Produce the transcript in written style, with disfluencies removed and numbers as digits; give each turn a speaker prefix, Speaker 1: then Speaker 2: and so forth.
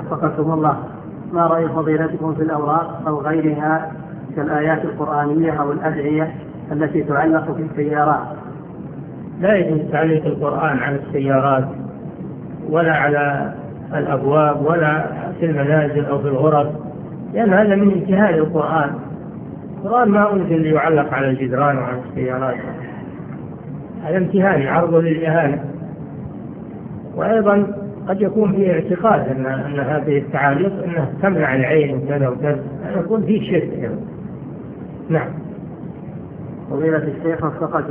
Speaker 1: وفقكم الله، ما رأي فضيلتكم في الأوراق أو غيرها كالآيات القرآنية أو الأدعية التي تعلق في السيارات؟
Speaker 2: لا يجوز تعليق القرآن على السيارات ولا على الأبواب ولا في المنازل أو في الغرف، لأن هذا من انتهاء القرآن. القرآن ما أنزل ليعلق على الجدران وعلى السيارات، هذا امتهان عرض للإهانة. وأيضا قد يكون فيه اعتقاد أن هذه التعاليق أنها تمنع العين وكذا وكذا، يكون فيه شرك. نعم.
Speaker 1: فضيلة الشيخ وفقكم